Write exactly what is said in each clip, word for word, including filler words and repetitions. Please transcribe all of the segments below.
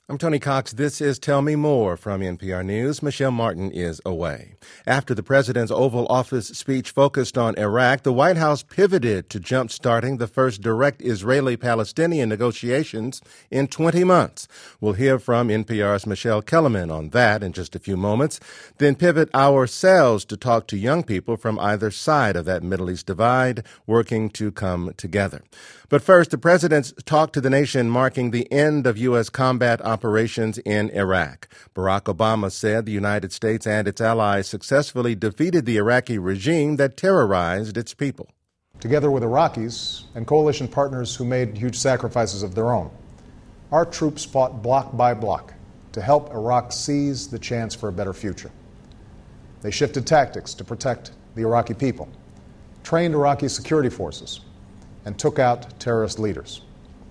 I'm Tony Cox. This is Tell Me More from N P R News. Michelle Martin is away. After the president's Oval Office speech focused on Iraq, the White House pivoted to jump-starting the first direct Israeli-Palestinian negotiations in twenty months. We'll hear from N P R's Michelle Kellerman on that in just a few moments, then pivot ourselves to talk to young people from either side of that Middle East divide working to come together. But first, the president's talk to the nation marking the end of U S combat operations in Iraq. Barack Obama said the United States and its allies successfully defeated the Iraqi regime that terrorized its people. Together with Iraqis and coalition partners who made huge sacrifices of their own, our troops fought block by block to help Iraq seize the chance for a better future. They shifted tactics to protect the Iraqi people, trained Iraqi security forces, and took out terrorist leaders.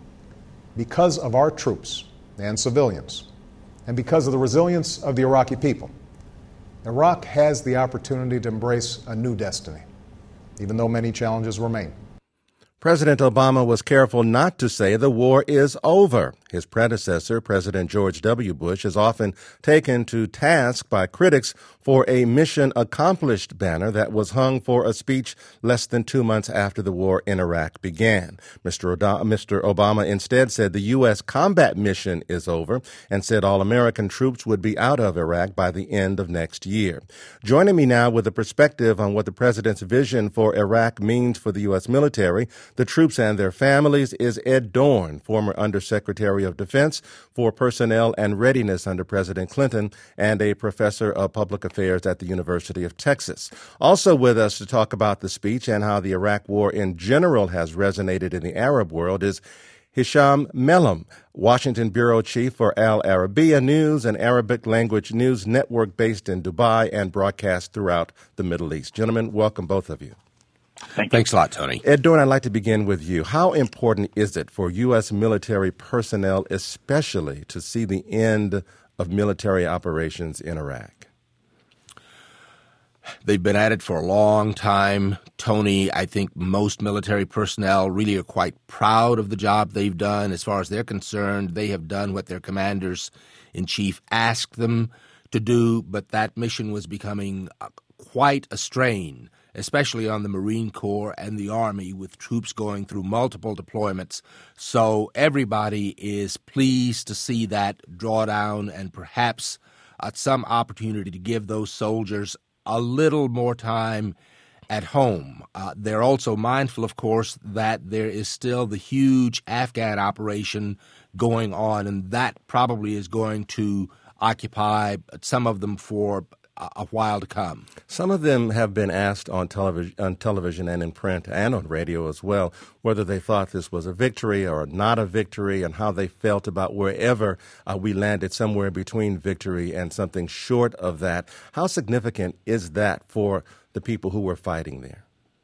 Because of our troops and civilians, and because of the resilience of the Iraqi people, Iraq has the opportunity to embrace a new destiny, even though many challenges remain. President Obama was careful not to say the war is over. His predecessor, President George W. Bush, is often taken to task by critics for a mission accomplished banner that was hung for a speech less than two months after the war in Iraq began. Mister Od- Mister Obama instead said the U S combat mission is over and said all American troops would be out of Iraq by the end of next year. Joining me now with a perspective on what the president's vision for Iraq means for the U S military, the troops and their families, is Ed Dorn, former Undersecretary of Defense for Personnel and Readiness under President Clinton and a professor of public affairs at the University of Texas. Also with us to talk about the speech and how the Iraq War in general has resonated in the Arab world is Hisham Melhem, Washington Bureau Chief for Al Arabiya News, an Arabic language news network based in Dubai and broadcast throughout the Middle East. Gentlemen, welcome both of you. Thank Thanks a lot, Tony. Ed Dorn, I'd like to begin with you. How important is it for U S military personnel, especially, to see the end of military operations in Iraq? They've been at it for a long time. Tony, I think most military personnel really are quite proud of the job they've done. As far as they're concerned, they have done what their commanders-in-chief asked them to do, but that mission was becoming quite a strain, especially on the Marine Corps and the Army, with troops going through multiple deployments. So everybody is pleased to see that drawdown and perhaps uh, some opportunity to give those soldiers a little more time at home. Uh, they're also mindful, of course, that there is still the huge Afghan operation going on, and that probably is going to occupy some of them for a while to come. Some of them have been asked on television, on television and in print and on radio as well, whether they thought this was a victory or not a victory and how they felt about wherever uh, we landed, somewhere between victory and something short of that. How significant is that for the people who were fighting there?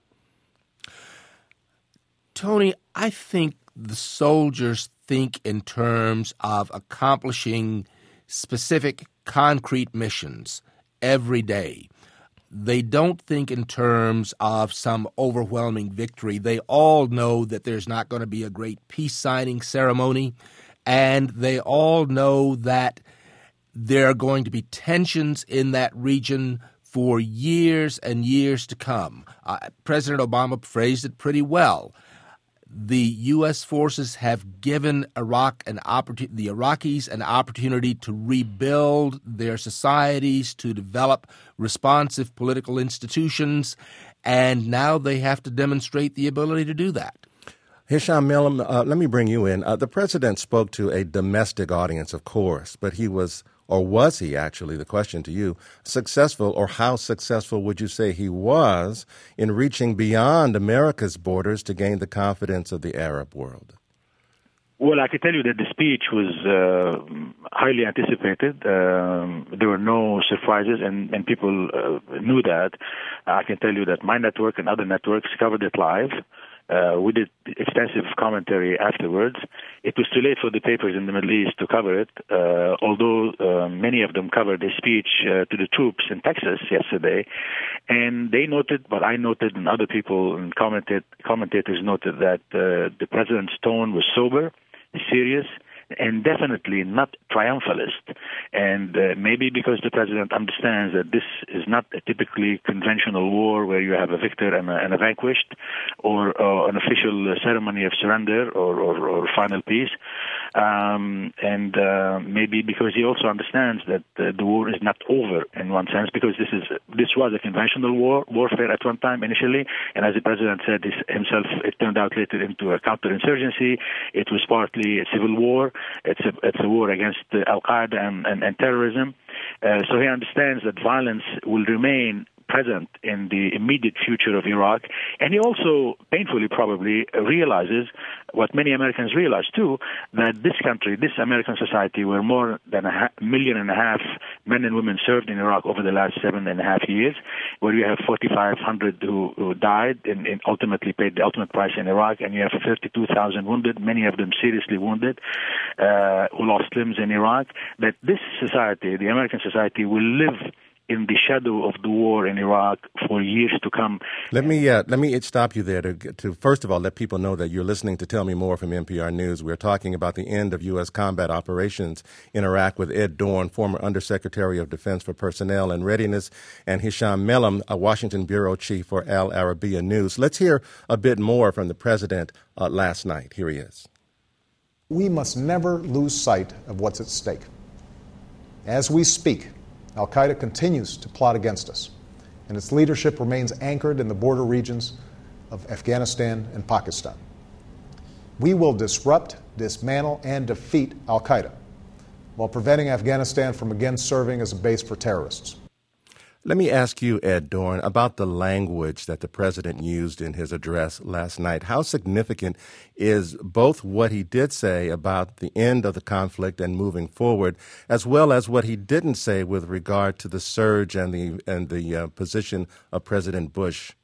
Tony, I think the soldiers think in terms of accomplishing specific, concrete missions every day. They don't think in terms of some overwhelming victory. They all know that there's not going to be a great peace signing ceremony, and they all know that there are going to be tensions in that region for years and years to come. Uh, President Obama phrased it pretty well. The U S forces have given Iraq an opportunity, the Iraqis an opportunity to rebuild their societies, to develop responsive political institutions, and now they have to demonstrate the ability to do that. Hisham Melhem, uh, let me bring you in. Uh, the president spoke to a domestic audience, of course, but he was, or was he actually, the question to you, successful, or how successful would you say he was in reaching beyond America's borders to gain the confidence of the Arab world? Well, I can tell you that the speech was uh, highly anticipated. Um, there were no surprises, and, and people uh, knew that. I can tell you that my network and other networks covered it live. Uh, we did extensive commentary afterwards. It was too late for the papers in the Middle East to cover it, uh, although uh, many of them covered the speech uh, to the troops in Texas yesterday. And they noted, but I noted, and other people and commentat- commentators noted that uh, the president's tone was sober, serious, and definitely not triumphalist. And uh, maybe because the president understands that this is not a typically conventional war where you have a victor and a, and a vanquished, or uh, an official ceremony of surrender or, or, or final peace. Um, and uh, maybe because he also understands that uh, the war is not over in one sense, because this is this was a conventional war warfare at one time initially, and as the president said this himself, it turned out later into a counterinsurgency. It was partly a civil war. It's a it's a war against uh, Al Qaeda and, and, and terrorism. Uh, so he understands that violence will remain present in the immediate future of Iraq. And he also, painfully probably, realizes what many Americans realize too, that this country, this American society, where more than a ha- million and a half men and women served in Iraq over the last seven and a half years, where you have forty-five hundred who, who died and, and ultimately paid the ultimate price in Iraq, and you have thirty-two thousand wounded, many of them seriously wounded, uh, who lost limbs in Iraq, that this society, the American society, will live in the shadow of the war in Iraq for years to come. Let me uh, let me stop you there to, to first of all let people know that you're listening to Tell Me More from N P R News. We're talking about the end of U S combat operations in Iraq with Ed Dorn, former Undersecretary of Defense for Personnel and Readiness, and Hisham Melhem, a Washington bureau chief for Al Arabiya News. Let's hear a bit more from the president uh, last night. Here he is. We must never lose sight of what's at stake. As we speak, Al-Qaeda continues to plot against us, and its leadership remains anchored in the border regions of Afghanistan and Pakistan. We will disrupt, dismantle, and defeat Al-Qaeda while preventing Afghanistan from again serving as a base for terrorists. Let me ask you, Ed Dorn, about the language that the president used in his address last night. How significant is both what he did say about the end of the conflict and moving forward, as well as what he didn't say with regard to the surge and the and the uh, position of President Bush?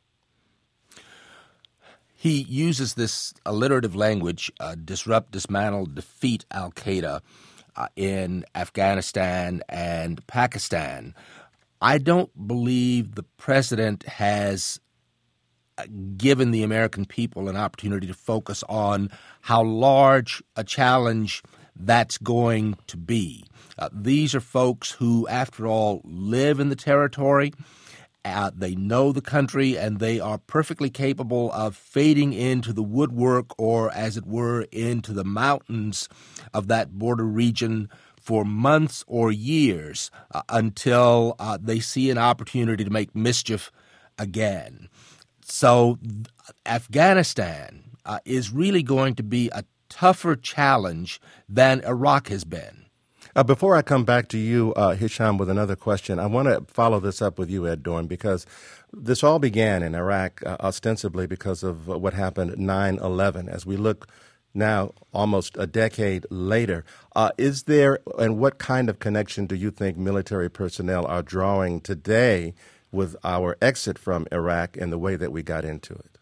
He uses this alliterative language, uh, disrupt, dismantle, defeat al-Qaeda uh, in Afghanistan and Pakistan. I don't believe the president has given the American people an opportunity to focus on how large a challenge that's going to be. Uh, these are folks who, after all, live in the territory. Uh, they know the country, and they are perfectly capable of fading into the woodwork or, as it were, into the mountains of that border region for months or years uh, until uh, they see an opportunity to make mischief again. So th- Afghanistan uh, is really going to be a tougher challenge than Iraq has been. Uh, before I come back to you, uh, Hisham, with another question, I want to follow this up with you, Ed Dorn, because this all began in Iraq uh, ostensibly because of uh, what happened nine eleven. As we look now, almost a decade later, uh, is there, and what kind of connection do you think military personnel are drawing today with our exit from Iraq and the way that we got into it?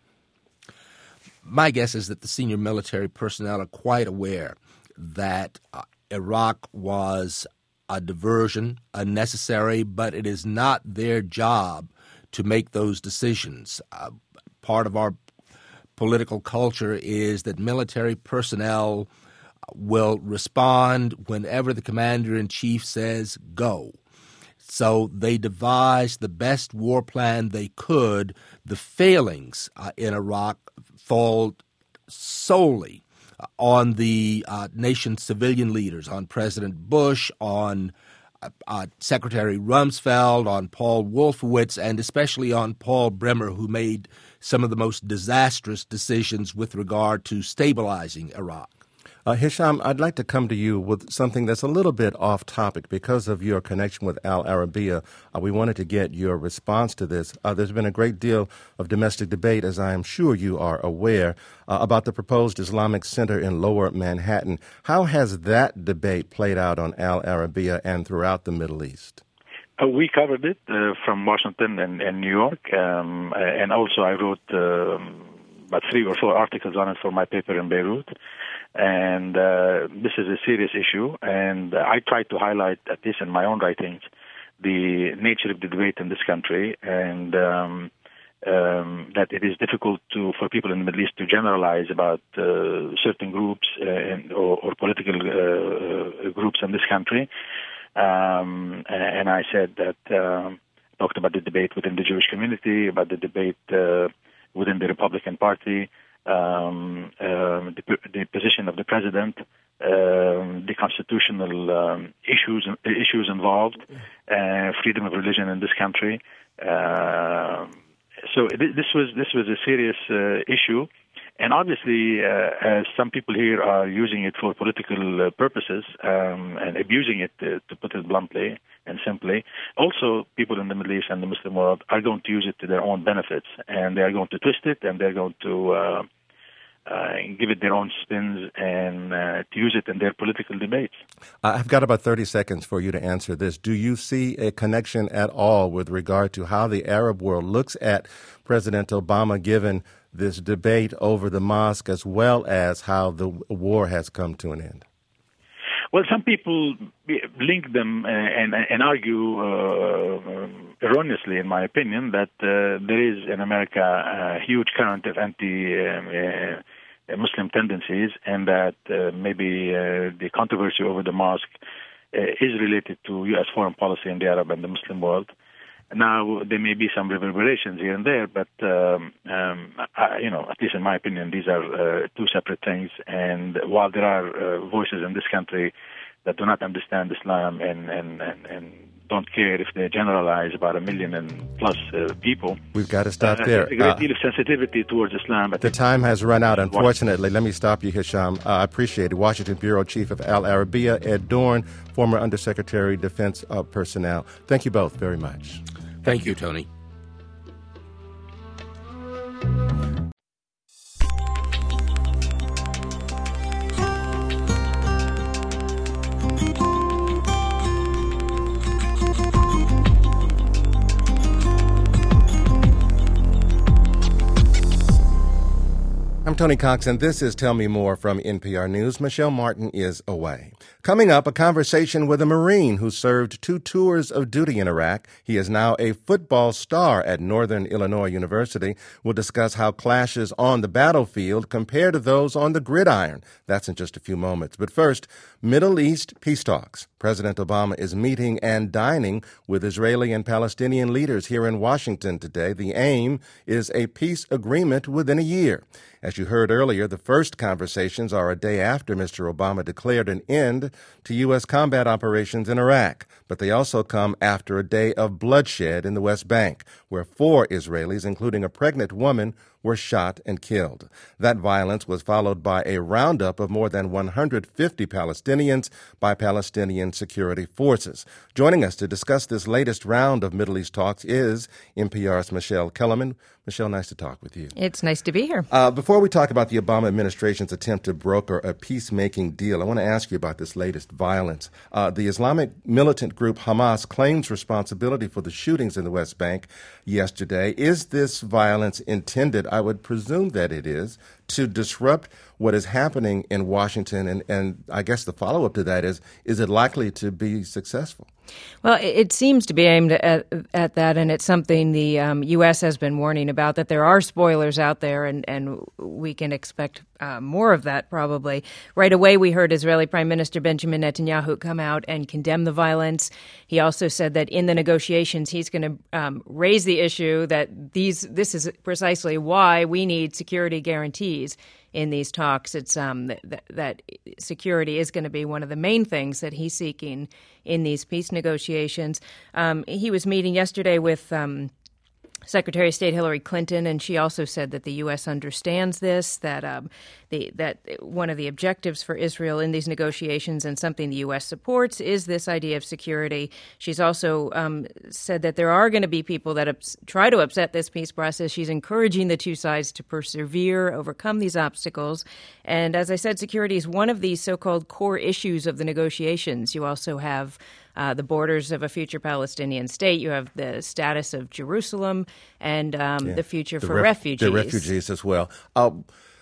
My guess is that the senior military personnel are quite aware that uh, Iraq was a diversion, unnecessary, but it is not their job to make those decisions. Uh, part of our political culture is that military personnel will respond whenever the commander-in-chief says go. So they devised the best war plan they could. The failings uh, in Iraq fall solely uh, on the uh, nation's civilian leaders, on President Bush, on uh, uh, Secretary Rumsfeld, on Paul Wolfowitz, and especially on Paul Bremer, who made some of the most disastrous decisions with regard to stabilizing Iraq. Uh, Hisham, I'd like to come to you with something that's a little bit off topic because of your connection with Al Arabiya. Uh, we wanted to get your response to this. Uh, there's been a great deal of domestic debate, as I am sure you are aware, uh, about the proposed Islamic Center in Lower Manhattan. How has that debate played out on Al Arabiya and throughout the Middle East? Uh, we covered it uh, from Washington and, and New York, um, and also I wrote uh, about three or four articles on it for my paper in Beirut. And uh, this is a serious issue, and uh, I tried to highlight, at least in my own writings, the nature of the debate in this country, and um, um, that it is difficult to for people in the Middle East to generalize about uh, certain groups uh, and, or, or political uh, groups in this country. Um, and I said that, um, talked about the debate within the Jewish community, about the debate uh, within the Republican Party, um, um, the, the position of the president, um, the constitutional um, issues issues involved, uh, freedom of religion in this country. Uh, so th- this was this was a serious uh, issue. And obviously, uh, as some people here are using it for political uh, purposes um, and abusing it, uh, to put it bluntly and simply, also people in the Middle East and the Muslim world are going to use it to their own benefits, and they are going to twist it, and they're going to uh, uh, give it their own spins and uh, to use it in their political debates. I've got about thirty seconds for you to answer this. Do you see a connection at all with regard to how the Arab world looks at President Obama, given this debate over the mosque, as well as how the war has come to an end? Well, some people link them and, and argue uh, erroneously, in my opinion, that uh, there is in America a huge current of anti-Muslim uh, tendencies, and that uh, maybe uh, the controversy over the mosque uh, is related to U S foreign policy in the Arab and the Muslim world. Now, there may be some reverberations here and there, but, um, um, I, you know, at least in my opinion, these are uh, two separate things. And while there are uh, voices in this country that do not understand Islam and, and, and, and don't care if they generalize about a million and plus uh, people. We've got to stop uh, there. A great uh, deal of sensitivity towards Islam. The time has run out, unfortunately. Let me stop you, Hisham. Uh, I appreciate it. Washington Bureau Chief of Al Arabiya, Ed Dorn, former Undersecretary, Defense uh, Personnel. Thank you both very much. Thank you, Tony. I'm Tony Cox, and this is Tell Me More from N P R News. Michelle Martin is away. Coming up, a conversation with a Marine who served two tours of duty in Iraq. He is now a football star at Northern Illinois University. We'll discuss how clashes on the battlefield compare to those on the gridiron. That's in just a few moments. But first, Middle East peace talks. President Obama is meeting and dining with Israeli and Palestinian leaders here in Washington today. The aim is a peace agreement within a year. As you heard earlier, the first conversations are a day after Mister Obama declared an end to U S combat operations in Iraq. But they also come after a day of bloodshed in the West Bank, where four Israelis, including a pregnant woman, were shot and killed. That violence was followed by a roundup of more than one hundred fifty Palestinians by Palestinian security forces. Joining us to discuss this latest round of Middle East talks is N P R's Michelle Kellerman. Michelle, nice to talk with you. It's nice to be here. Uh, before we talk about the Obama administration's attempt to broker a peacemaking deal, I want to ask you about this latest violence. Uh, the Islamic militant group Hamas claims responsibility for the shootings in the West Bank yesterday. Is this violence intended, I would presume that it is, to disrupt what is happening in Washington? And, and I guess the follow-up to that is, is it likely to be successful? Well, it seems to be aimed at, at that, and it's something the um, U S has been warning about, that there are spoilers out there, and, and we can expect uh, more of that probably. Right away, we heard Israeli Prime Minister Benjamin Netanyahu come out and condemn the violence. He also said that in the negotiations, he's going to um, raise the issue that these this is precisely why we need security guarantees in these talks. It's um, that, that security is going to be one of the main things that he's seeking in these peace negotiations. Um, he was meeting yesterday with um, Secretary of State Hillary Clinton, and she also said that the U S understands this, that um, the, that one of the objectives for Israel in these negotiations, and something the U S supports, is this idea of security. She's also um, said that there are going to be people that ups- try to upset this peace process. She's encouraging the two sides to persevere, overcome these obstacles. And as I said, security is one of these so-called core issues of the negotiations. You also have Uh, the borders of a future Palestinian state. You have the status of Jerusalem and um, yeah. the future the for ref- refugees. The refugees as well. Uh,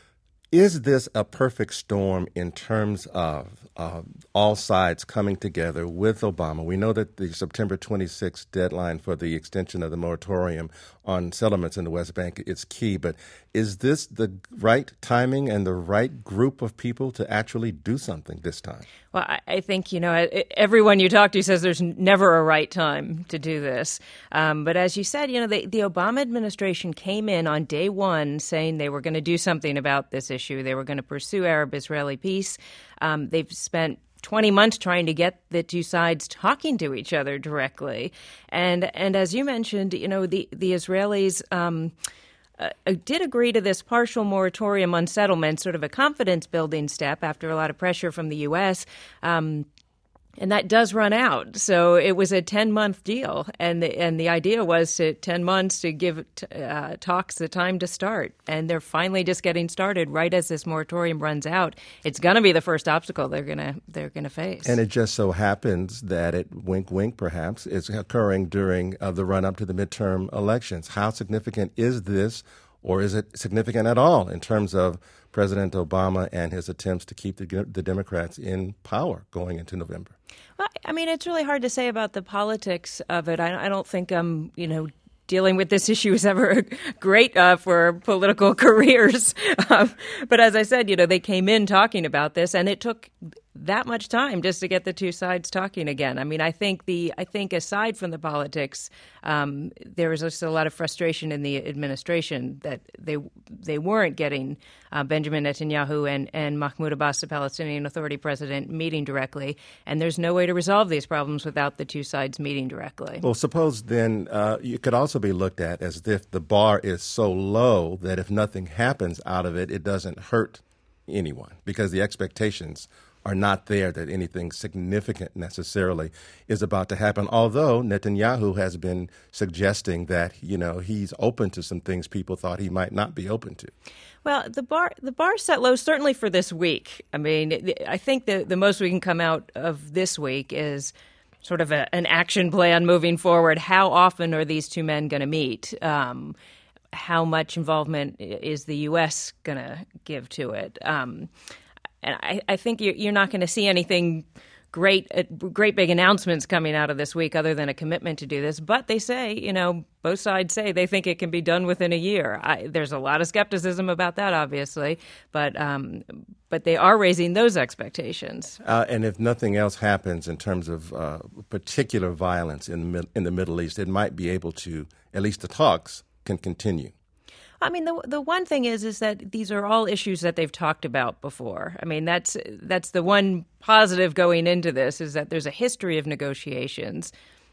Is this a perfect storm in terms of uh, all sides coming together with Obama? We know that the September twenty-sixth deadline for the extension of the moratorium on settlements in the West Bank is key, but is this the right timing and the right group of people to actually do something this time? Well, I, I think, you know, everyone you talk to says there's never a right time to do this. Um, but as you said, you know, the, the Obama administration came in on day one saying they were going to do something about this issue. They were going to pursue Arab-Israeli peace. Um, they've spent twenty months trying to get the two sides talking to each other directly. And and as you mentioned, you know, the, the Israelis um, uh, did agree to this partial moratorium on settlement, sort of a confidence-building step after a lot of pressure from the U S, um, and that does run out. So it was a ten-month deal, and the, and the idea was to ten months to give uh, talks the time to start. And they're finally just getting started right as this moratorium runs out. It's going to be the first obstacle they're going to they're going to face. And it just so happens that it, wink, wink, perhaps, is occurring during uh, the run-up to the midterm elections. How significant is this, or is it significant at all in terms of President Obama and his attempts to keep the, the Democrats in power going into November? Well, I mean, it's really hard to say about the politics of it. I, I don't think, um, you know, dealing with this issue is ever great uh, for political careers. Um, but as I said, you know, they came in talking about this, and it took that much time just to get the two sides talking again. I mean, I think the I think aside from the politics, um, there was just a lot of frustration in the administration that they they weren't getting uh, Benjamin Netanyahu and, and Mahmoud Abbas, the Palestinian Authority president, meeting directly. And there's no way to resolve these problems without the two sides meeting directly. Well, suppose then uh, you could also be looked at as if the bar is so low that if nothing happens out of it, it doesn't hurt anyone because the expectations are not there that anything significant necessarily is about to happen, although Netanyahu has been suggesting that, you know, he's open to some things people thought he might not be open to. Well, the bar the bar set low certainly for this week. I mean, I think the, the most we can come out of this week is sort of a, an action plan moving forward. How often are these two men going to meet? Um, how much involvement is the U S going to give to it? Um And I, I think you're, you're not going to see anything great, uh, great big announcements coming out of this week other than a commitment to do this. But they say, you know, both sides say they think it can be done within a year. I, there's a lot of skepticism about that, obviously, but um, but they are raising those expectations. Uh, and if nothing else happens in terms of uh, particular violence in the, in the Middle East, it might be able to, at least the talks can continue. I mean, the the one thing is is that these are all issues that they've talked about before. I mean, that's that's the one positive going into this is that there's a history of negotiations,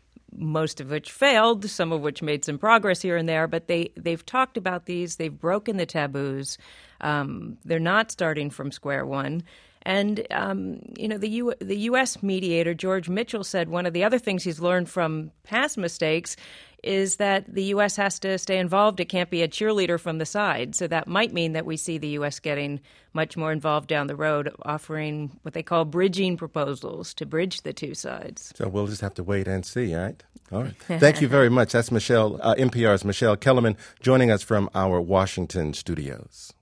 most of which failed, some of which made some progress here and there. But they they've talked about these. They've broken the taboos. Um, they're not starting from square one. And, um, you know, the U- the U S mediator, George Mitchell, said one of the other things he's learned from past mistakes is that the U S has to stay involved. It can't be a cheerleader from the side. So that might mean that we see the U S getting much more involved down the road, offering what they call bridging proposals to bridge the two sides. So we'll just have to wait and see, right? All right. Thank you very much. That's Michelle, uh, N P R's Michelle Kellerman, joining us from our Washington studios.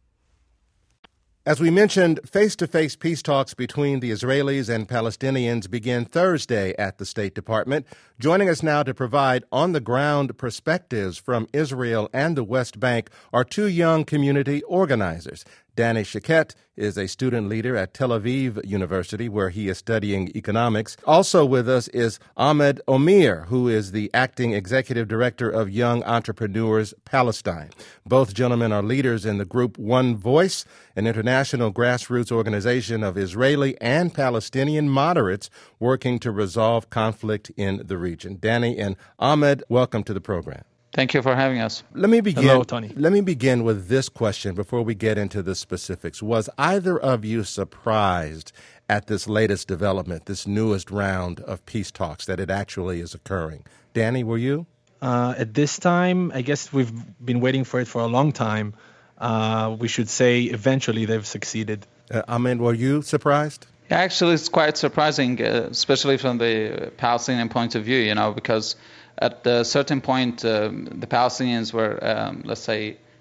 As we mentioned, face-to-face peace talks between the Israelis and Palestinians begin Thursday at the State Department. Joining us now to provide on-the-ground perspectives from Israel and the West Bank are two young community organizers. Danny Shaket is a student leader at Tel Aviv University, where he is studying economics. Also with us is Ahmed Omir, who is the acting executive director of Young Entrepreneurs Palestine. Both gentlemen are leaders in the group One Voice, an international grassroots organization of Israeli and Palestinian moderates working to resolve conflict in the region. Danny and Ahmed, welcome to the program. Thank you for having us. Let me begin. Hello, Tony. Let me begin with this question before we get into the specifics. Was either of you surprised at this latest development, this newest round of peace talks, that it actually is occurring? Danny, were you? Uh, at this time, I guess we've been waiting for it for a long time. Uh, we should say eventually they've succeeded. Uh, Ahmed, were you surprised? Yeah, actually, it's quite surprising, uh, especially from the Palestinian point of view, you know, because at a certain point, um, the Palestinians were, um, let's say,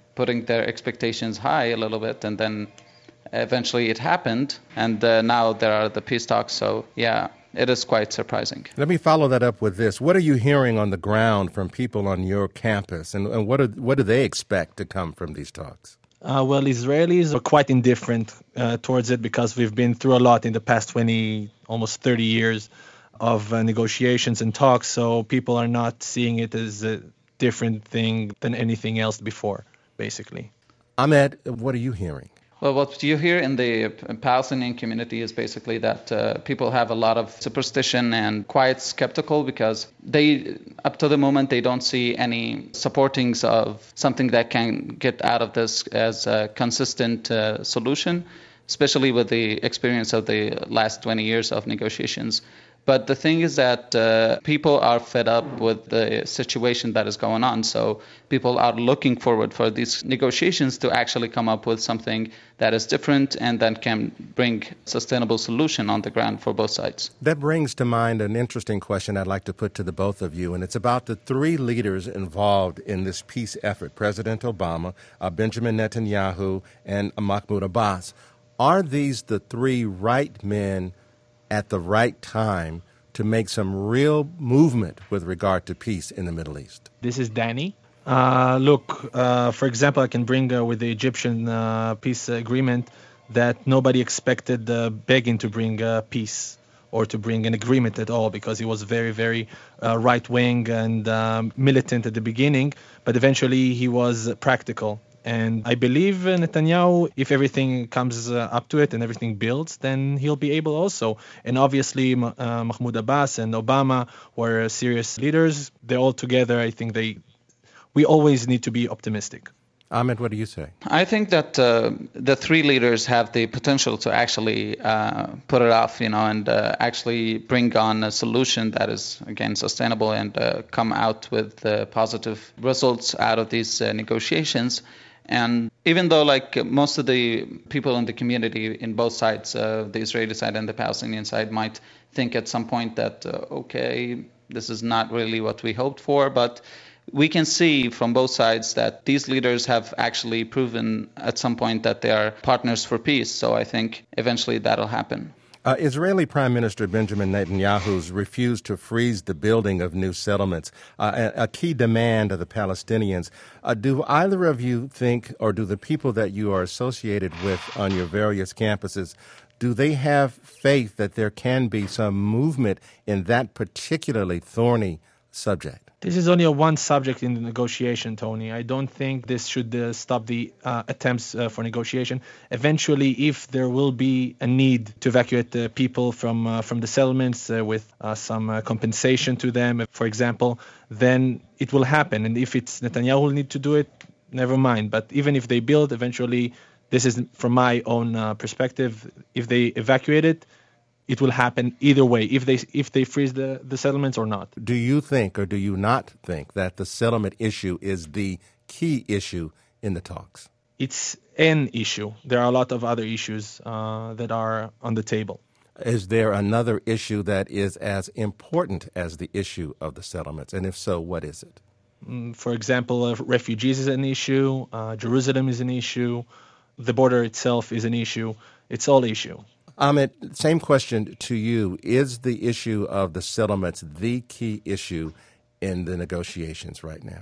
putting their expectations high a little bit, and then eventually it happened, and uh, now there are the peace talks. So, yeah, it is quite surprising. Let me follow that up with this. What are you hearing on the ground from people on your campus, and, and what, are, what do they expect to come from these talks? Uh, well, Israelis are quite indifferent uh, towards it because we've been through a lot in the past twenty, almost thirty years of uh, negotiations and talks, so people are not seeing it as a different thing than anything else before, basically. Ahmed, what are you hearing? Well, what you hear in the Palestinian community is basically that uh, people have a lot of superstition and quite skeptical because they, up to the moment, they don't see any supportings of something that can get out of this as a consistent uh, solution, especially with the experience of the last twenty years of negotiations. But the thing is that uh, people are fed up with the situation that is going on. So people are looking forward for these negotiations to actually come up with something that is different and that can bring sustainable solution on the ground for both sides. That brings to mind an interesting question I'd like to put to the both of you, and it's about the three leaders involved in this peace effort, President Obama, uh, Benjamin Netanyahu, and Mahmoud Abbas. Are these the three right men at the right time to make some real movement with regard to peace in the Middle East? This is Danny. Uh, look, uh, for example, I can bring uh, with the Egyptian uh, peace agreement that nobody expected uh, Begin to bring uh, peace or to bring an agreement at all because he was very, very uh, right-wing and um, militant at the beginning, but eventually he was practical. And I believe uh, Netanyahu, if everything comes uh, up to it and everything builds, then he'll be able also. And obviously, uh, Mahmoud Abbas and Obama were serious leaders. They're all together. I think they, we always need to be optimistic. Ahmed, what do you say? I think that uh, the three leaders have the potential to actually uh, put it off, you know, and uh, actually bring on a solution that is, again, sustainable and uh, come out with uh, positive results out of these uh, negotiations. And even though, like, most of the people in the community in both sides, uh, the Israeli side and the Palestinian side, might think at some point that, uh, okay, this is not really what we hoped for, but we can see from both sides that these leaders have actually proven at some point that they are partners for peace. So I think eventually that'll happen. Uh, Israeli Prime Minister Benjamin Netanyahu's refused to freeze the building of new settlements, uh, a, a key demand of the Palestinians. Uh, do either of you think, or do the people that you are associated with on your various campuses, do they have faith that there can be some movement in that particularly thorny subject? This is only a one subject in the negotiation, Tony. I don't think this should uh, stop the uh, attempts uh, for negotiation. Eventually, if there will be a need to evacuate the people from uh, from the settlements uh, with uh, some uh, compensation to them, for example, then it will happen. And if it's Netanyahu who need to do it, never mind. But even if they build, eventually, this is from my own uh, perspective, if they evacuate it, it will happen either way, if they if they freeze the, the settlements or not. Do you think or do you not think that the settlement issue is the key issue in the talks? It's an issue. There are a lot of other issues uh, that are on the table. Is there another issue that is as important as the issue of the settlements? And if so, what is it? Mm, for example, uh, refugees is an issue. Uh, Jerusalem is an issue. The border itself is an issue. It's all issue. Ahmed, same question to you. Is the issue of the settlements the key issue in the negotiations right now?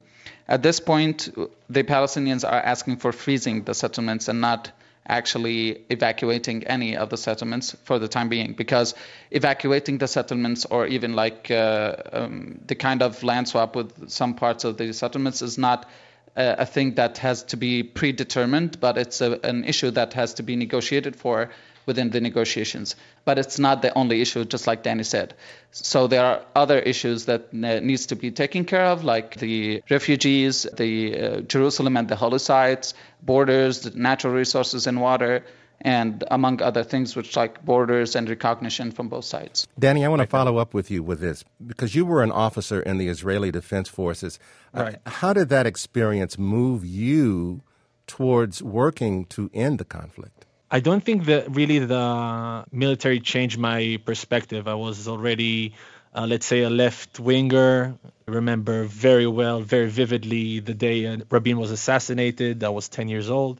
At this point, the Palestinians are asking for freezing the settlements and not actually evacuating any of the settlements for the time being, because evacuating the settlements or even like uh, um, the kind of land swap with some parts of the settlements is not a, a thing that has to be predetermined, but it's a, an issue that has to be negotiated for within the negotiations. But it's not the only issue, just like Danny said. So there are other issues that uh, needs to be taken care of, like the refugees, the uh, Jerusalem and the holy sites, borders, the natural resources and water, and among other things, which like borders and recognition from both sides. Danny, I want to follow up with you with this, because you were an officer in the Israeli Defense Forces. Right. Uh, how did that experience move you towards working to end the conflict? I don't think that really the military changed my perspective. I was already, uh, let's say, a left-winger I remember very well, very vividly, the day uh, Rabin was assassinated. I was ten years old.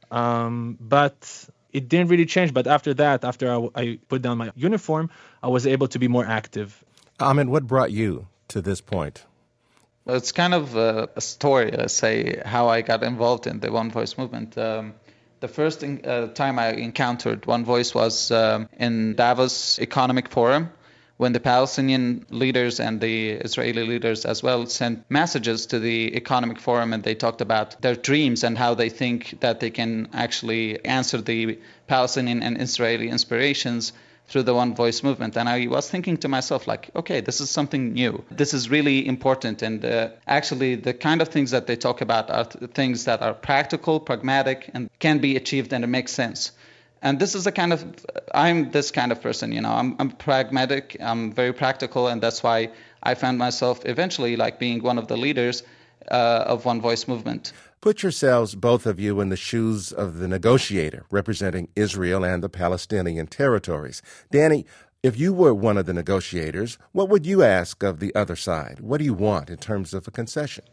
Um, but it didn't really change. But after that, after I, I put down my uniform, I was able to be more active. Ahmed, what brought you to this point? It's kind of a, a story, let's say, how I got involved in the One Voice movement. Um, the first in, uh, time I encountered One Voice was um, in Davos Economic Forum, when the Palestinian leaders and the Israeli leaders as well sent messages to the Economic Forum, and they talked about their dreams and how they think that they can actually answer the Palestinian and Israeli inspirations through the One Voice movement. And I was thinking to myself, like, okay, this is something new. This is really important. And uh, actually, the kind of things that they talk about are th- things that are practical, pragmatic, and can be achieved, and it makes sense. And this is the kind of, I'm this kind of person, you know, I'm, I'm pragmatic, I'm very practical, and that's why I found myself eventually like being one of the leaders uh, of One Voice movement. Put yourselves, both of you, in the shoes of the negotiator representing Israel and the Palestinian territories. Danny, if you were one of the negotiators, what would you ask of the other side? What do you want in terms of a concession?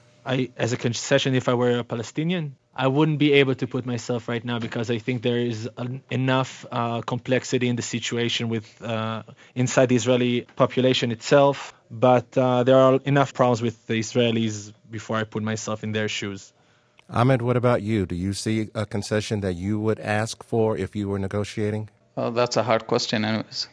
I, as a concession, if I were a Palestinian, I wouldn't be able to put myself right now because I think there is an, enough uh, complexity in the situation with uh, inside the Israeli population itself. But uh, there are enough problems with the Israelis before I put myself in their shoes. Ahmed, what about you? Do you see a concession that you would ask for if you were negotiating? Well, that's a hard question anyways.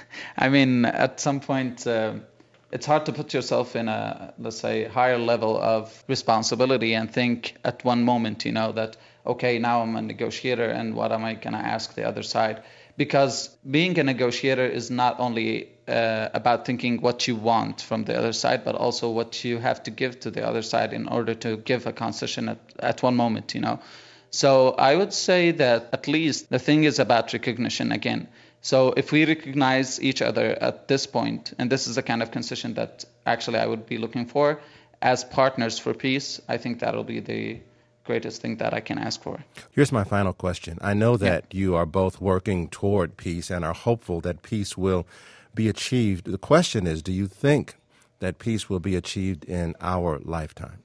I mean, at some point... Uh, It's hard to put yourself in a, let's say, higher level of responsibility and think at one moment, you know, that, okay, now I'm a negotiator and what am I going to ask the other side? Because being a negotiator is not only uh, about thinking what you want from the other side, but also what you have to give to the other side in order to give a concession at, at one moment, you know. So I would say that at least the thing is about recognition again. So if we recognize each other at this point, and this is the kind of concession that actually I would be looking for, as partners for peace, I think that'll be the greatest thing that I can ask for. Here's my final question. I know that yeah. you are both working toward peace and are hopeful that peace will be achieved. The question is, do you think that peace will be achieved in our lifetime?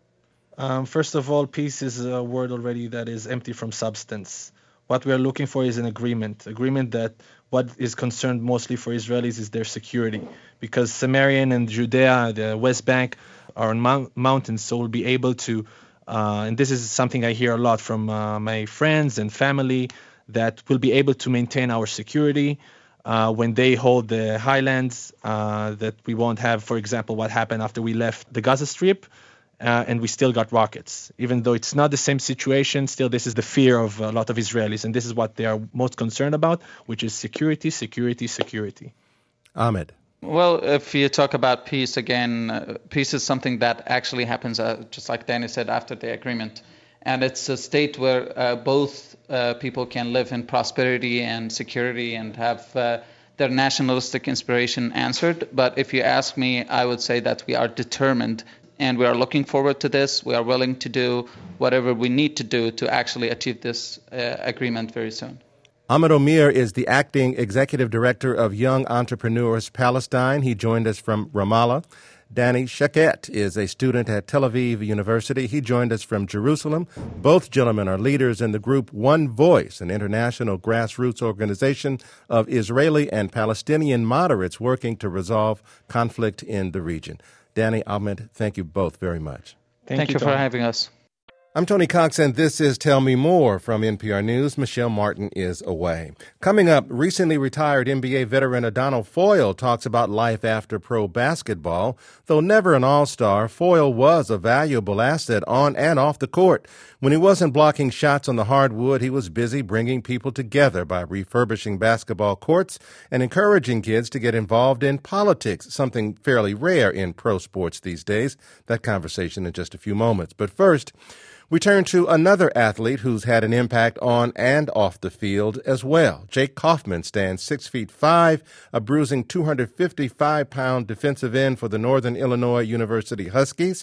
Um, first of all, peace is a word already that is empty from substance. What we are looking for is an agreement, agreement that what is concerned mostly for Israelis is their security, because Samarian and Judea, the West Bank, are on mount- mountains, so we'll be able to, uh, and this is something I hear a lot from uh, my friends and family, that we'll be able to maintain our security uh, when they hold the highlands, uh, that we won't have, for example, what happened after we left the Gaza Strip. Uh, and we still got rockets. Even though it's not the same situation, still this is the fear of a lot of Israelis, and this is what they are most concerned about, which is security, security, security. Ahmed. Well, if you talk about peace again, uh, peace is something that actually happens, uh, just like Danny said, after the agreement. And it's a state where uh, both uh, people can live in prosperity and security and have uh, their nationalistic inspiration answered. But if you ask me, I would say that we are determined and we are looking forward to this. We are willing to do whatever we need to do to actually achieve this uh, agreement very soon. Ahmed Omir is the acting executive director of Young Entrepreneurs Palestine. He joined us from Ramallah. Danny Sheket is a student at Tel Aviv University. He joined us from Jerusalem. Both gentlemen are leaders in the group One Voice, an international grassroots organization of Israeli and Palestinian moderates working to resolve conflict in the region. Danny, Ahmed, thank you both very much. Thank, thank you, you for having us. I'm Tony Cox, and this is Tell Me More from N P R News. Michelle Martin is away. Coming up, recently retired N B A veteran Adonal Foyle talks about life after pro basketball. Though never an all-star, Foyle was a valuable asset on and off the court. When he wasn't blocking shots on the hardwood, he was busy bringing people together by refurbishing basketball courts and encouraging kids to get involved in politics, something fairly rare in pro sports these days. That conversation in just a few moments. But first, we turn to another athlete who's had an impact on and off the field as well. Jake Kaufman stands six feet five, a bruising two hundred fifty-five pound defensive end for the Northern Illinois University Huskies.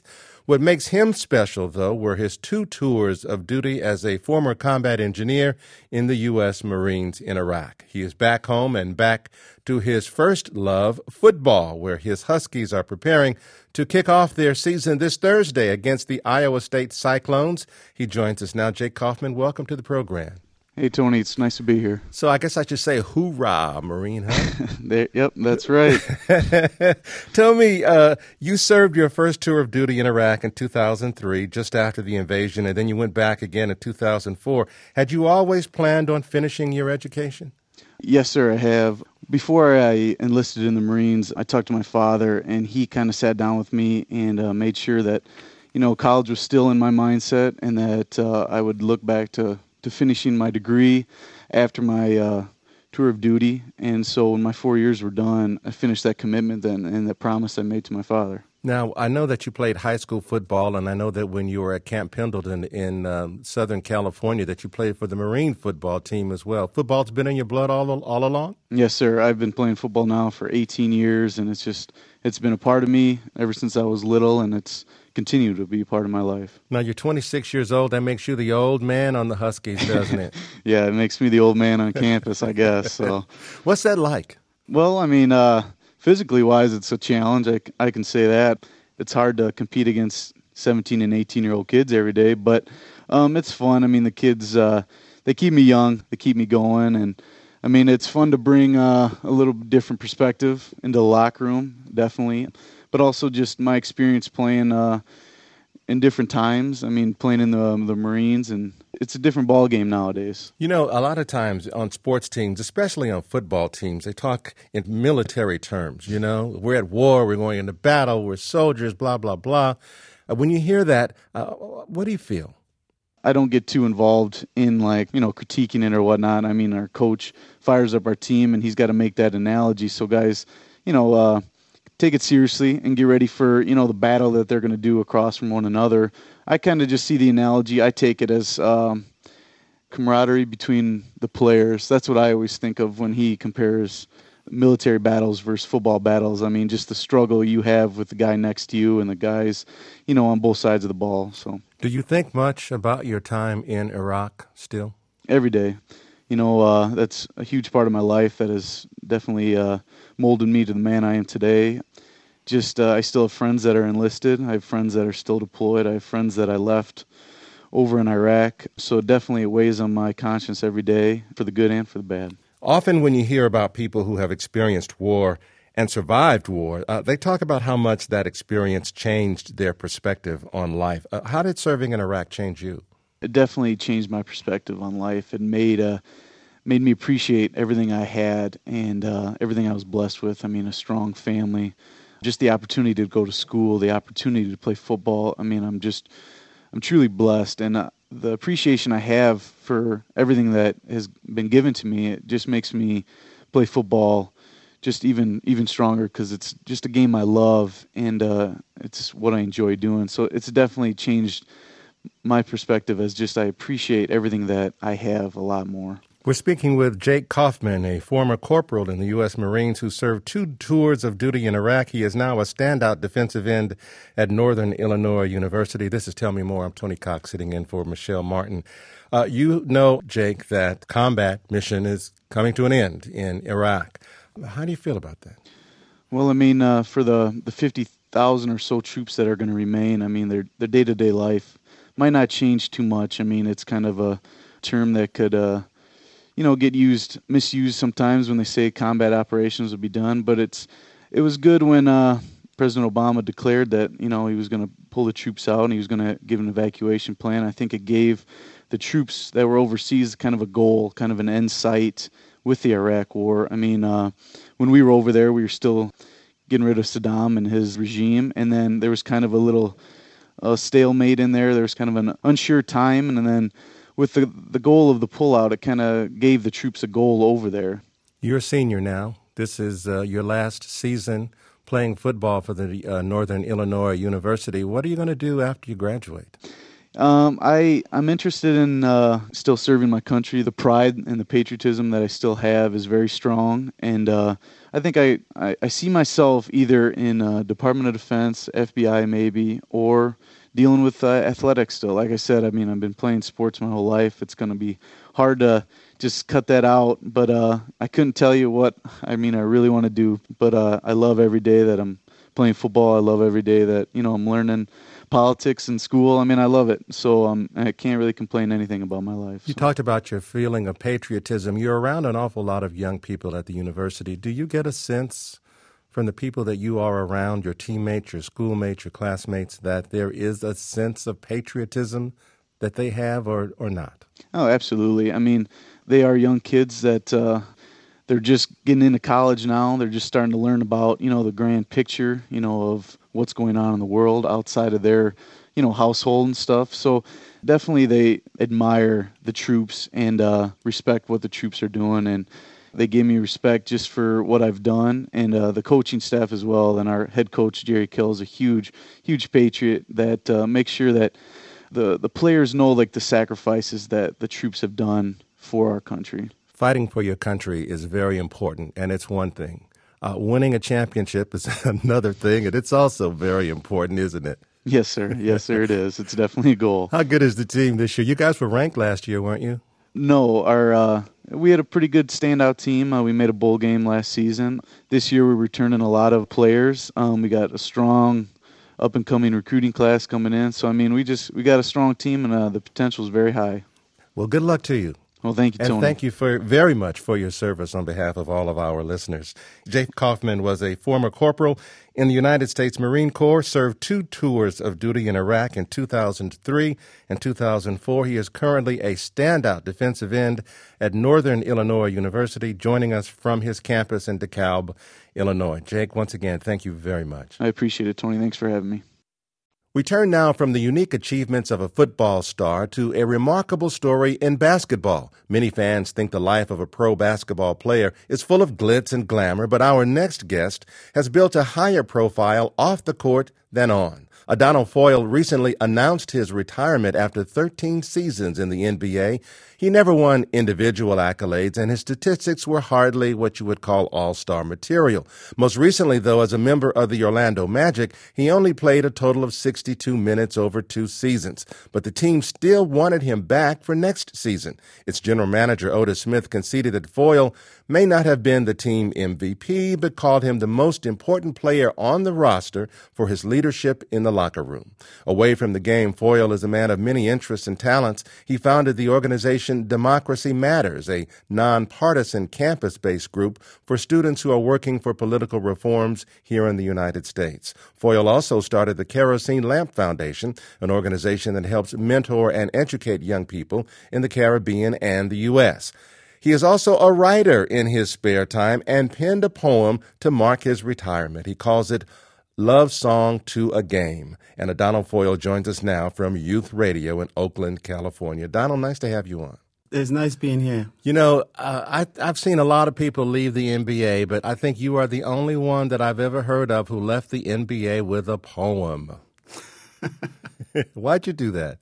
What makes him special, though, were his two tours of duty as a former combat engineer in the U S Marines in Iraq. He is back home and back to his first love, football, where his Huskies are preparing to kick off their season this Thursday against the Iowa State Cyclones. He joins us now. Jake Kaufman, welcome to the program. Hey, Tony, it's nice to be here. So I guess I should say hoorah, Marine, huh? there, yep, that's right. Tell me, uh, you served your first tour of duty in Iraq in two thousand three, just after the invasion, and then you went back again in two thousand four. Had you always planned on finishing your education? Yes, sir, I have. Before I enlisted in the Marines, I talked to my father, and he kind of sat down with me and uh, made sure that, you know, college was still in my mindset and that uh, I would look back to to finishing my degree after my uh, tour of duty. And so when my four years were done, I finished that commitment then and the promise I made to my father. Now, I know that you played high school football, and I know that when you were at Camp Pendleton in um, Southern California that you played for the Marine football team as well. Football's been in your blood all all along? Yes, sir. I've been playing football now for eighteen years, and it's just it's been a part of me ever since I was little, and it's continued to be a part of my life. Now, you're twenty-six years old. That makes you the old man on the Huskies, doesn't it? Yeah, it makes me the old man on campus, I guess. So, what's that like? Well, I mean, uh, physically wise, it's a challenge. I, I can say that. It's hard to compete against seventeen and eighteen-year-old kids every day, but um, it's fun. I mean, the kids, uh, they keep me young. They keep me going. And, I mean, it's fun to bring uh, a little different perspective into the locker room, definitely. But also just my experience playing uh, in different times. I mean, playing in the um, the Marines, and it's a different ball game nowadays. You know, a lot of times on sports teams, especially on football teams, they talk in military terms. You know, we're at war, we're going into battle, we're soldiers, blah, blah, blah. Uh, when you hear that, uh, what do you feel? I don't get too involved in, like, you know, critiquing it or whatnot. I mean, our coach fires up our team, and he's got to make that analogy. So, guys, you know, uh, take it seriously and get ready for, you know, the battle that they're going to do across from one another. I kind of just see the analogy. I take it as um, camaraderie between the players. That's what I always think of when he compares military battles versus football battles. I mean, just the struggle you have with the guy next to you and the guys, you know, on both sides of the ball. So, do you think much about your time in Iraq still? Every day. You know, uh, that's a huge part of my life that has definitely uh, molded me to the man I am today. Just, uh, I still have friends that are enlisted. I have friends that are still deployed. I have friends that I left over in Iraq. So definitely it weighs on my conscience every day, for the good and for the bad. Often when you hear about people who have experienced war and survived war, uh, they talk about how much that experience changed their perspective on life. Uh, how did serving in Iraq change you? It definitely changed my perspective on life. It made uh, made me appreciate everything I had and uh, everything I was blessed with. I mean, a strong family, just the opportunity to go to school, the opportunity to play football. I mean, I'm just, I'm truly blessed. And uh, the appreciation I have for everything that has been given to me, it just makes me play football just even even stronger because it's just a game I love and uh, it's what I enjoy doing. So it's definitely changed my perspective as just I appreciate everything that I have a lot more. We're speaking with Jake Kaufman, a former corporal in the U S Marines who served two tours of duty in Iraq. He is now a standout defensive end at Northern Illinois University. This is Tell Me More. I'm Tony Cox sitting in for Michelle Martin. Uh, you know, Jake, that combat mission is coming to an end in Iraq. How do you feel about that? Well, I mean, uh, for the, the fifty thousand or so troops that are going to remain, I mean, their their day-to-day life might not change too much. I mean, it's kind of a term that could, uh, you know, get used, misused sometimes when they say combat operations will be done. But it's it was good when uh, President Obama declared that, you know, he was going to pull the troops out and he was going to give an evacuation plan. I think it gave the troops that were overseas kind of a goal, kind of an end sight with the Iraq War. I mean, uh, when we were over there, we were still getting rid of Saddam and his regime, and then there was kind of a little uh, stalemate in there. There was kind of an unsure time, and then with the the goal of the pullout, it kind of gave the troops a goal over there. You're a senior now. This is uh, your last season playing football for the uh, Northern Illinois University. What are you going to do after you graduate? Um, I, I'm interested in uh, still serving my country. The pride and the patriotism that I still have is very strong. And uh, I think I, I, I see myself either in uh, Department of Defense, F B I maybe, or dealing with uh, athletics still. Like I said, I mean, I've been playing sports my whole life. It's going to be hard to just cut that out. But uh, I couldn't tell you what, I mean, I really want to do. But uh, I love every day that I'm playing football. I love every day that, you know, I'm learning politics in school. I mean, I love it. So um, I can't really complain anything about my life. You so. talked about your feeling of patriotism. You're around an awful lot of young people at the university. Do you get a sense from the people that you are around, your teammates, your schoolmates, your classmates, that there is a sense of patriotism that they have or, or not? Oh, absolutely. I mean, they are young kids that uh, they're just getting into college now. They're just starting to learn about, you know, the grand picture, you know, of what's going on in the world outside of their, you know, household and stuff. So definitely they admire the troops and uh, respect what the troops are doing. And they give me respect just for what I've done, and uh, the coaching staff as well. And our head coach, Jerry Kill, is a huge, huge patriot that uh, makes sure that the, the players know like the sacrifices that the troops have done for our country. Fighting for your country is very important, and it's one thing. Uh, winning a championship is another thing, and it's also very important, isn't it? Yes, sir. Yes, sir, it is. It's definitely a goal. How good is the team this year? You guys were ranked last year, weren't you? No, our uh, we had a pretty good standout team. Uh, we made a bowl game last season. This year we're returning a lot of players. Um, we got a strong up-and-coming recruiting class coming in. So, I mean, we just we got a strong team, and uh, the potential is very high. Well, good luck to you. Well, thank you, Tony. And thank you for very much for your service on behalf of all of our listeners. Jake Kaufman was a former corporal in the United States Marine Corps, served two tours of duty in Iraq in two thousand three and two thousand four. He is currently a standout defensive end at Northern Illinois University, joining us from his campus in DeKalb, Illinois. Jake, once again, thank you very much. I appreciate it, Tony. Thanks for having me. We turn now from the unique achievements of a football star to a remarkable story in basketball. Many fans think the life of a pro basketball player is full of glitz and glamour, but our next guest has built a higher profile off the court than on. Adonal Foyle recently announced his retirement after thirteen seasons in the N B A. He never won individual accolades, and his statistics were hardly what you would call all-star material. Most recently, though, as a member of the Orlando Magic, he only played a total of sixty-two minutes over two seasons. But the team still wanted him back for next season. Its general manager, Otis Smith, conceded that Foyle may not have been the team M V P, but called him the most important player on the roster for his leadership in the locker room. Away from the game, Foyle is a man of many interests and talents. He founded the organization Democracy Matters, a nonpartisan campus-based group for students who are working for political reforms here in the United States. Foyle also started the Kerosene Lamp Foundation, an organization that helps mentor and educate young people in the Caribbean and the U S He is also a writer in his spare time and penned a poem to mark his retirement. He calls it Love Song to a Game. And Adonal Foyle joins us now from Youth Radio in Oakland, California. Donald, nice to have you on. It's nice being here. You know, uh, I, I've seen a lot of people leave the N B A, but I think you are the only one that I've ever heard of who left the N B A with a poem. Why'd you do that?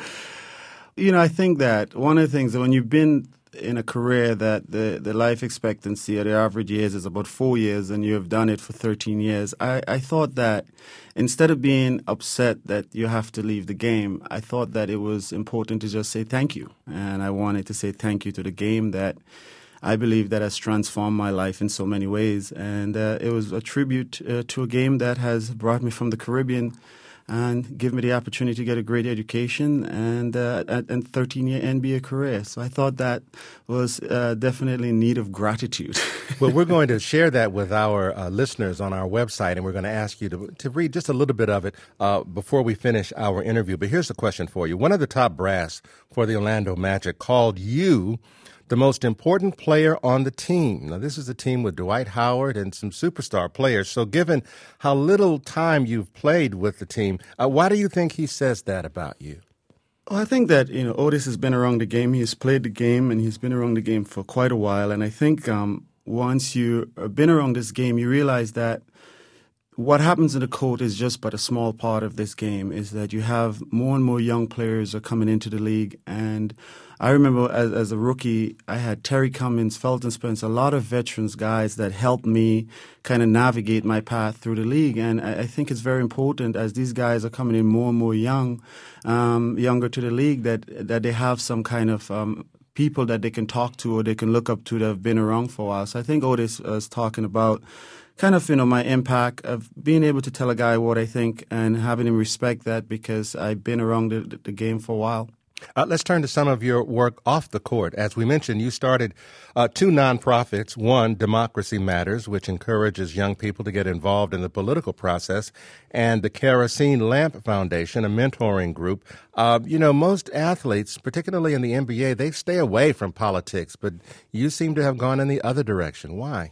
You know, I think that one of the things that when you've been in a career that the, the life expectancy or the average years is about four years and you have done it for thirteen years, I, I thought that instead of being upset that you have to leave the game, I thought that it was important to just say thank you. And I wanted to say thank you to the game that I believe that has transformed my life in so many ways. And uh, it was a tribute uh, to a game that has brought me from the Caribbean and give me the opportunity to get a great education and uh, and thirteen-year N B A career. So I thought that was uh, definitely in need of gratitude. Well, we're going to share that with our uh, listeners on our website, and we're going to ask you to, to read just a little bit of it uh, before we finish our interview. But here's the question for you. One of the top brass for the Orlando Magic called you the most important player on the team. Now, this is a team with Dwight Howard and some superstar players. So given how little time you've played with the team, uh, why do you think he says that about you? Well, I think that, you know, Otis has been around the game. He's played the game, and he's been around the game for quite a while. And I think um, once you've been around this game, you realize that what happens in the court is just but a small part of this game, is that you have more and more young players are coming into the league. And I remember as, as a rookie, I had Terry Cummins, Felton Spence, a lot of veterans guys that helped me kind of navigate my path through the league. And I, I think it's very important as these guys are coming in more and more young, um, younger to the league, that, that they have some kind of um, people that they can talk to or they can look up to that have been around for a while. So I think Otis was talking about kind of, you know, my impact of being able to tell a guy what I think and having him respect that because I've been around the, the game for a while. Uh, let's turn to some of your work off the court. As we mentioned, you started uh, two nonprofits. One, Democracy Matters, which encourages young people to get involved in the political process, and the Kerosene Lamp Foundation, a mentoring group. Uh, you know, most athletes, particularly in the N B A, they stay away from politics, but you seem to have gone in the other direction. Why?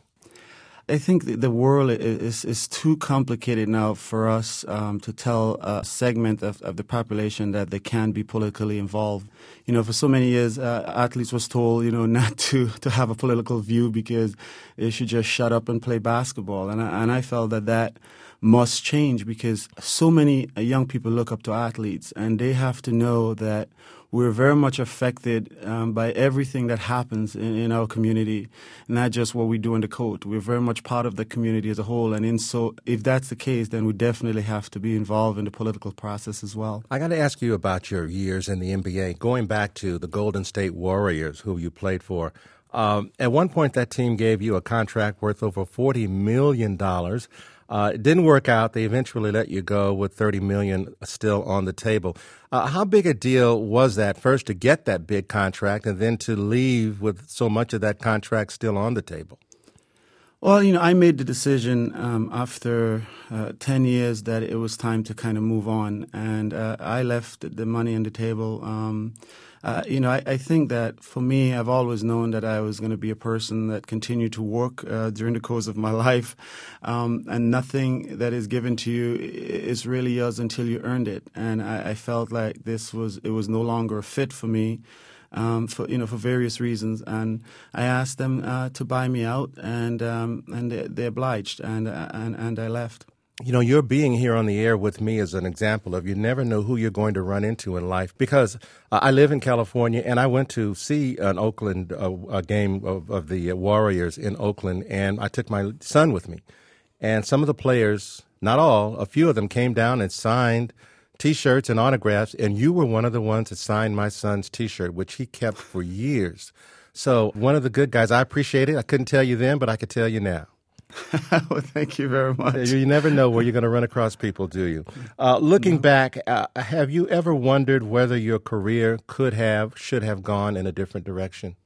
I think the world is is too complicated now for us um, to tell a segment of, of the population that they can be politically involved. You know, for so many years, uh, athletes was told, you know, not to, to have a political view because they should just shut up and play basketball. And I, and I felt that that must change because so many young people look up to athletes and they have to know that we're very much affected um, by everything that happens in, in our community, not just what we do in the court. We're very much part of the community as a whole. And in so if that's the case, then we definitely have to be involved in the political process as well. I got to ask you about your years in the N B A, going back to the Golden State Warriors, who you played for. Um, at one point, that team gave you a contract worth over forty million dollars. Uh, it didn't work out. They eventually let you go with thirty million dollars still on the table. Uh, how big a deal was that, first to get that big contract and then to leave with so much of that contract still on the table? Well, you know, I made the decision um, after uh, ten years that it was time to kind of move on. And uh, I left the money on the table. Um, uh, you know, I, I think that for me, I've always known that I was going to be a person that continued to work uh, during the course of my life. Um, and nothing that is given to you is really yours until you earned it. And I, I felt like this was, it was no longer a fit for me. Um, for you know, for various reasons, and I asked them uh, to buy me out, and um, and they, they obliged, and uh, and and I left. You know, your being here on the air with me is an example of you never know who you're going to run into in life. Because uh, I live in California, and I went to see an Oakland uh, a game of, of the Warriors in Oakland, and I took my son with me, and some of the players, not all, a few of them came down and signed T-shirts and autographs, and you were one of the ones that signed my son's T-shirt, which he kept for years. So one of the good guys. I appreciate it. I couldn't tell you then, but I could tell you now. Well, thank you very much. You never know where you're going to run across people, do you? Uh, looking no. back, uh, have you ever wondered whether your career could have, should have gone in a different direction?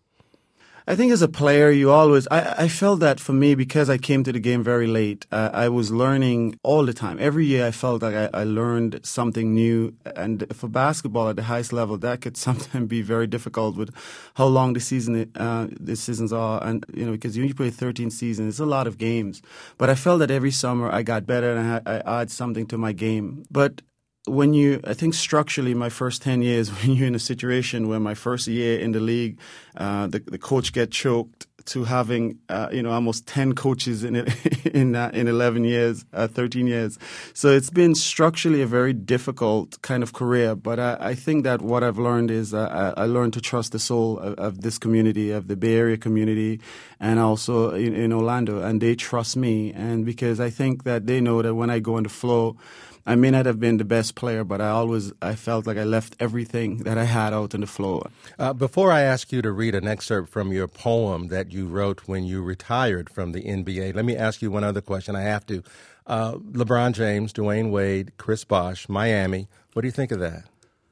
I think as a player, you always, I, I felt that for me, because I came to the game very late, uh, I was learning all the time. Every year I felt like I, I learned something new. And for basketball at the highest level, that could sometimes be very difficult with how long the season, uh, the seasons are. And, you know, because you play thirteen seasons, it's a lot of games. But I felt that every summer I got better and I, I add something to my game. But when you, I think structurally, my first ten years, when you're in a situation where my first year in the league, uh, the, the coach get choked, to having, uh, you know, almost ten coaches in it, in uh, in eleven years, uh, thirteen years. So it's been structurally a very difficult kind of career. But I, I think that what I've learned is uh, I, I learned to trust the soul of, of this community, of the Bay Area community, and also in, in Orlando. And they trust me. And because I think that they know that when I go in the flow, I may not have been the best player, but I always I felt like I left everything that I had out on the floor. Uh, before I ask you to read an excerpt from your poem that you wrote when you retired from the N B A, let me ask you one other question. I have to. Uh, LeBron James, Dwayne Wade, Chris Bosh, Miami. What do you think of that?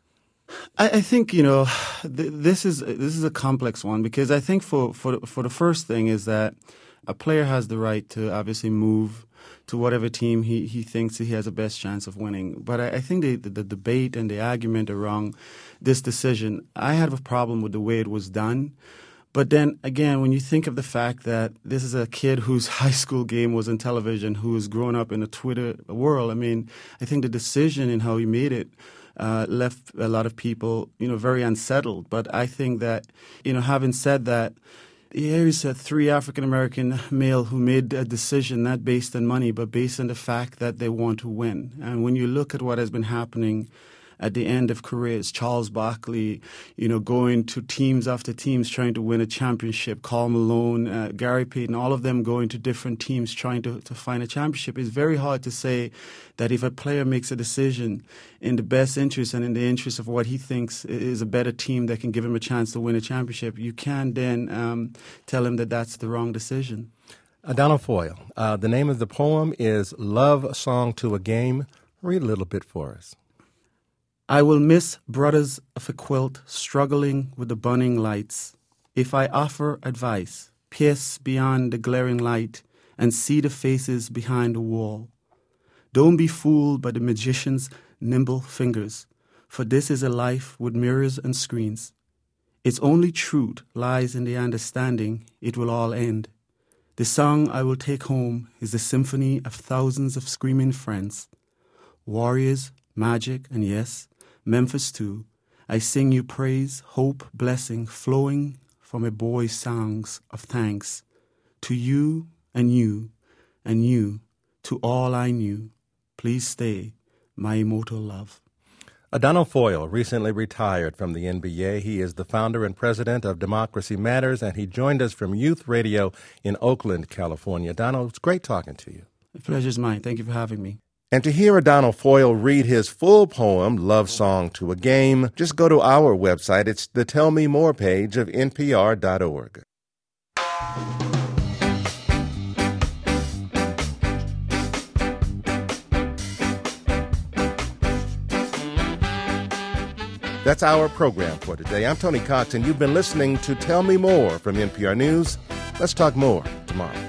I, I think, you know, th- this is this is a complex one, because I think for, for for the first thing is that a player has the right to obviously move to whatever team he, he thinks he has the best chance of winning. But I, I think the, the, the debate and the argument around this decision, I have a problem with the way it was done. But then, again, when you think of the fact that this is a kid whose high school game was on television, who has grown up in a Twitter world, I mean, I think the decision in how he made it uh, left a lot of people, you know, very unsettled. But I think that, you know, having said that, here is uh, three African-American male who made a decision not based on money, but based on the fact that they want to win. And when you look at what has been happening at the end of careers, Charles Barkley, you know, going to teams after teams trying to win a championship, Karl Malone, uh, Gary Payton, all of them going to different teams trying to, to find a championship. It's very hard to say that if a player makes a decision in the best interest and in the interest of what he thinks is a better team that can give him a chance to win a championship, you can then um, tell him that that's the wrong decision. Adonal Foyle, uh, the name of the poem is Love Song to a Game. Read a little bit for us. I will miss brothers of a quilt struggling with the burning lights. If I offer advice, pierce beyond the glaring light and see the faces behind the wall. Don't be fooled by the magician's nimble fingers, for this is a life with mirrors and screens. Its only truth lies in the understanding it will all end. The song I will take home is the symphony of thousands of screaming friends. Warriors, magic, and yes, Memphis too. I sing you praise, hope, blessing, flowing from a boy's songs of thanks. To you and you and you, to all I knew, please stay, my immortal love. Adonal Foyle recently retired from the N B A. He is the founder and president of Democracy Matters, and he joined us from Youth Radio in Oakland, California. Adonal, it's great talking to you. The pleasure's mine. Thank you for having me. And to hear Adonal Foyle read his full poem, Love Song to a Game, just go to our website. It's the Tell Me More page of N P R dot org. That's our program for today. I'm Tony Cox, and you've been listening to Tell Me More from N P R News. Let's talk more tomorrow.